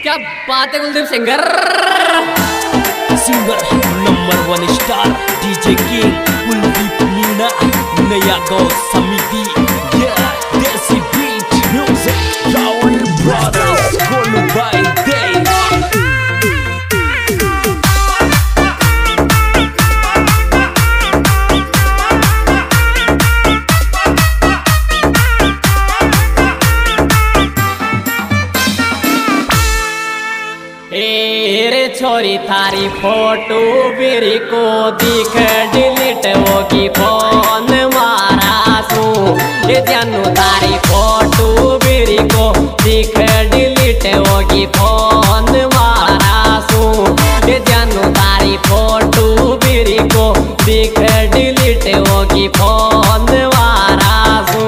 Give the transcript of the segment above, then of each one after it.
क्या बात है Kuldeep singer number 1 star DJ king Kuldeep Meena नया गाँव समिति देसी beat music Ravan brothers Golu भाई दे छोरी थारी फोटो मेरी को दिख डिलीट होगी फोन मारा सू ये जानू थारी फोटो मेरी को दिख डिलीट होगी फोन मारा सू ये जानू थारी फोटो मेरी को दिख डिलीट होगी फोन मारा सू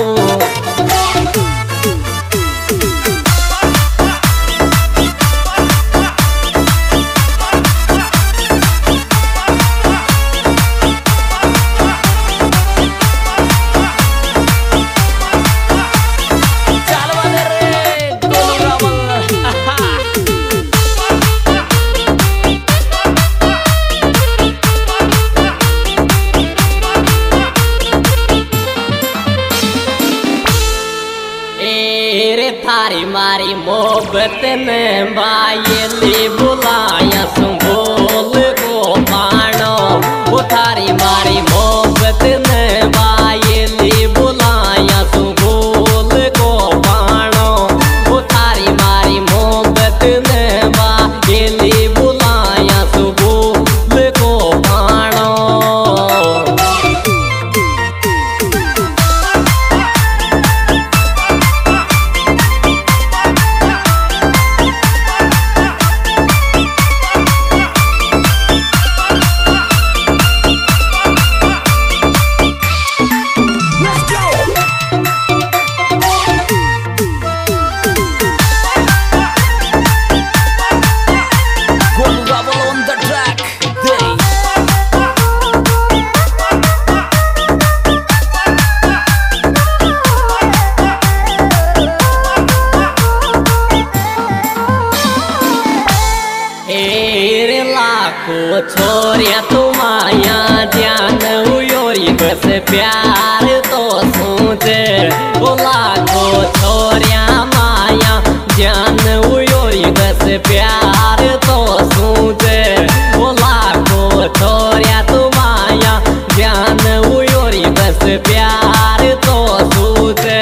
थारी मारी मोहब्बत ने बायली बुलाया सुबोल को पानो वो थारी मारी मोहब्बत ने बायली बुलाया सुबोल को पानो वो थारी मारी मोहब्बत ने बायली बुलाया सुबोल को पानो को छोरिया तुम्हाया जान उयोरी बस प्यार तो सोचे बोला को छोरिया माया जान उयोरी बस प्यार तो सोचे बोला को छोरिया तुम्हाया जान उयोरी बस प्यार तो सोचे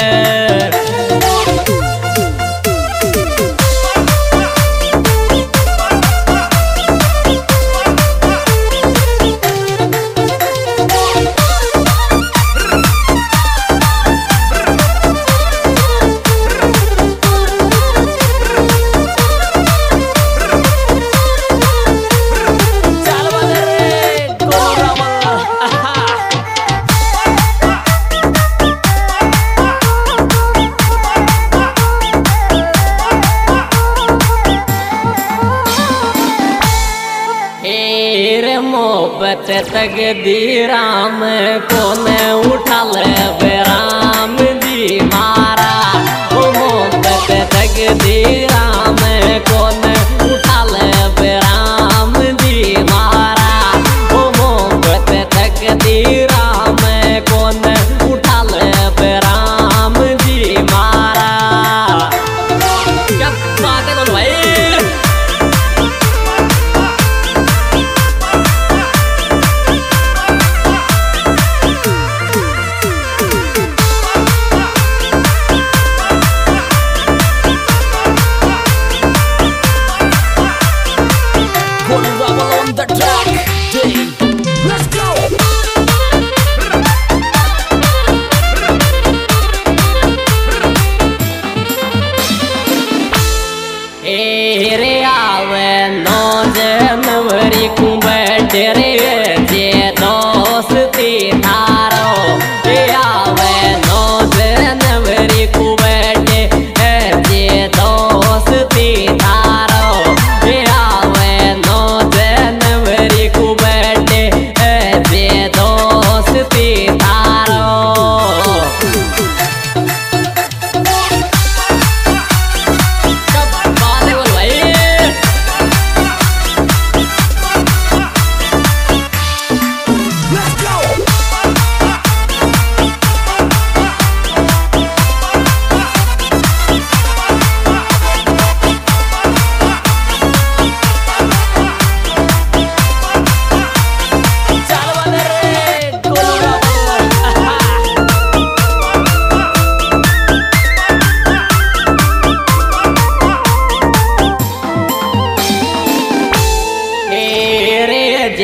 मोहब्बत तकदीरा में कौन उठा ले राम जी मारा वो मोहब्बत तकदीरा में कौन उठा ले राम जी मारा वो मोहब्बत तकदीरा में कौन उठा ले राम जी मारा क्या बात है कौन भाई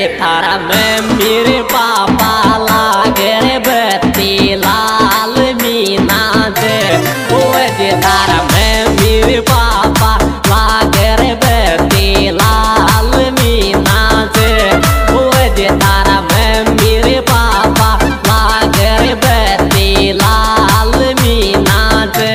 थारा में मेरे पापा लागे रे बत्ती लाल मीना से ओए जे थारा में मेरे पापा लागे रे बत्ती लाल मीना से ओए जे थारा में मेरे पापा लागे रे बत्ती लाल मीना से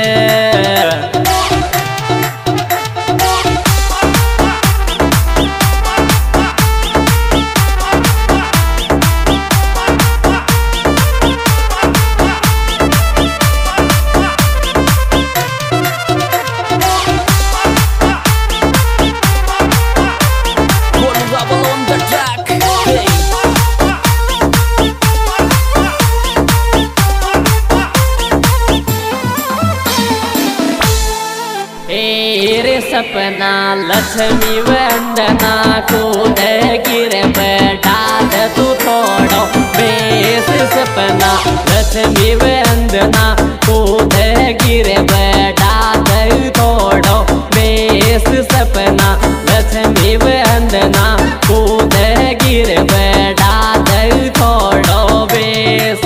रे सपना लक्ष्मी वंदना कूद गिर बैठा तू थोड़ो बेस सपना लक्ष्मी वंदना कूद गिर बैठा तू थोड़ो बेस सपना लक्ष्मी वंदना कूद गिर बैठा तू थोड़ो बेस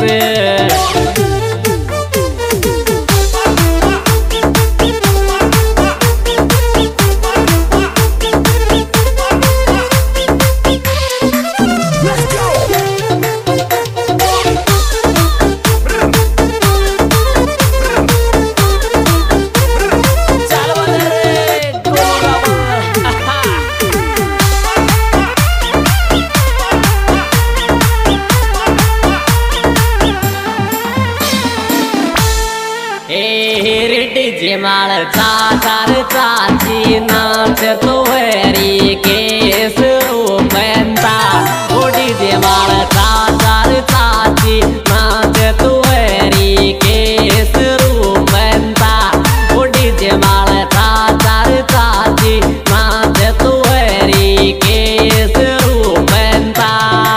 माळ चाचार चाची नाच तोहरी केस रूपंता ओडी जे माळ चाचार चाची नाच तोहरी केस रूपंता ओडी जे माळ चाचार चाची नाच तोहरी केस रूपंता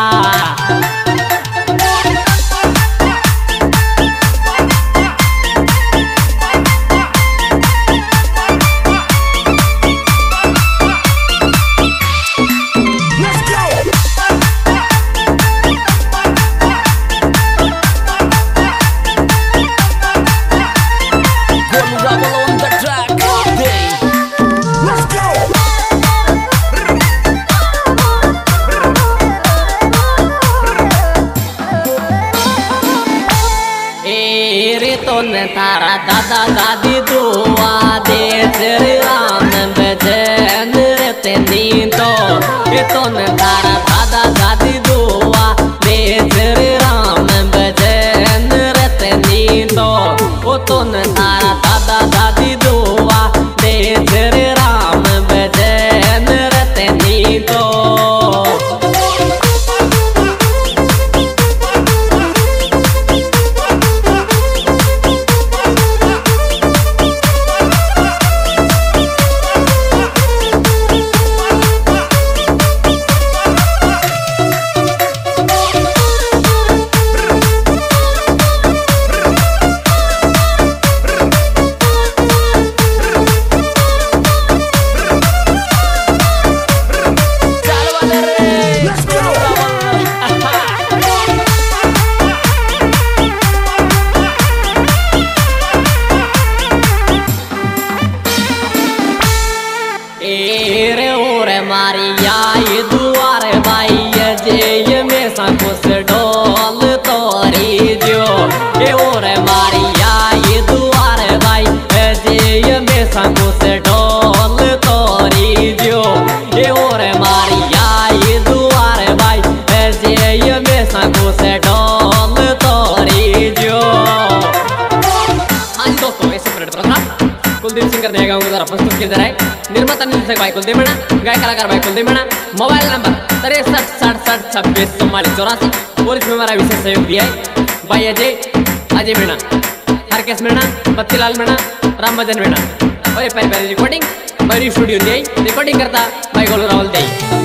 तारा दादा दादी दुआ दे तेरे राम भजन रहते नी तो ये तो न तारा दादा दादी दुआ दे तेरे राम भजन रहते नी तो वो तो न तारा दादा दादी दुआ दे तेरे राम भजन रहते नी तो मारिया ये दुआर भाई जे में संकुश डोल तोरी जो ये और मारिया ये दुआर भाई जे में संकुश डोल तोरी जो ये और मारिया ये दुआर भाई जे में संकुश डोल तोरी जो। हाँ दोस्तों ऐसे प्रेड कुलदीप सिंगर देगा उधर प्रस्तुत किया जा रहा है निर्माता निर्देशक भाई कुलदीप मीणा गायक कलाकार भाई कुलदीप मीणा मोबाइल नंबर 63 67 26 44 और इसमें हमारा विशेष सहयोग दिया है भाई अजय मीणा हरकेश मीणा बत्तीलाल मीणा राम भजन मीणा और ये पहली रिकॉर्डिंग भाई स्टूडियो दी रिकॉर्डिंग करता भाई गोलू राहुल दी।